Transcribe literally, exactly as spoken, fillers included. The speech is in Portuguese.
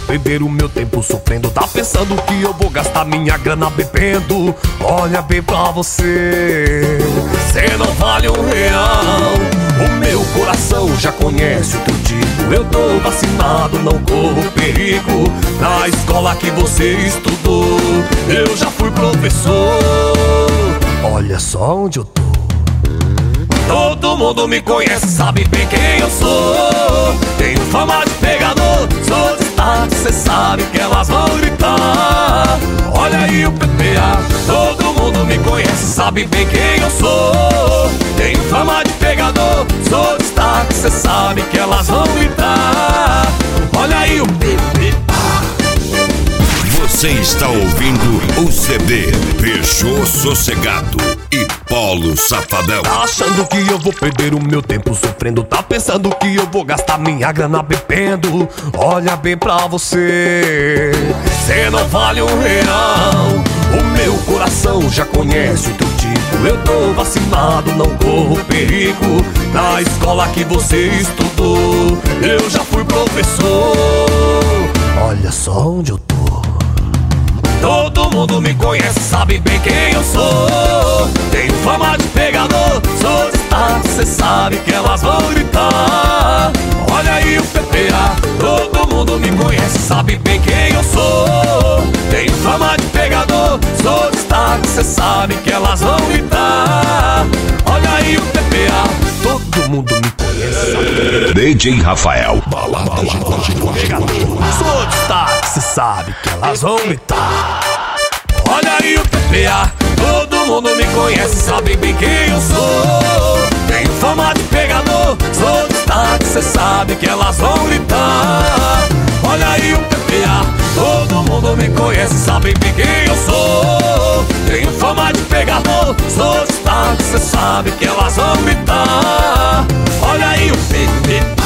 perder o meu tempo sofrendo? Tá pensando que eu vou gastar minha grana bebendo? Olha bem pra você, cê não vale um real. O meu coração já conhece o teu tipo. Eu tô vacinado, não corro perigo. Na escola que você estudou, eu já fui professor. Olha só onde eu tô. Todo mundo me conhece, sabe bem quem eu sou. Tenho fama de pegador, sou destaque, cê sabe que elas vão gritar. Olha aí o P P A. Todo mundo me conhece, sabe bem quem eu sou. Tenho fama de pegador, sou destaque, cê sabe que elas vão gritar. Olha aí o P P A. Você está ouvindo o C D Fechou Sossegado e Polo Safadão. Tá achando que eu vou perder o meu tempo sofrendo? Tá pensando que eu vou gastar minha grana bebendo? Olha bem pra você, cê não vale um real. O meu coração já conhece o teu tipo. Eu tô vacinado, não corro perigo. Na escola que você estudou, eu já fui professor. Olha só onde eu tô. Todo mundo me conhece, sabe bem quem eu sou. Tenho fama de pegador, sou destaque, cê sabe que elas vão gritar. Olha aí o P P A. Todo mundo me conhece, sabe bem quem eu sou. Tenho fama de pegador, sou destaque, cê sabe que elas vão gritar. Olha aí o P P A. Todo mundo me conhece. D J Rafael. Baladagem com pegador. Sou destaque, cê sabe que elas vão gritar. Olha aí o P P A. Todo mundo me conhece, sabe bem quem eu sou. Tenho fama de pegador, sou destaque, cê sabe que elas vão gritar. Olha aí o P P A. Todo mundo me conhece, sabe bem quem eu sou. Tenho fama de pegador, sou destaque, cê sabe que elas vão gritar. Olha aí o P P A.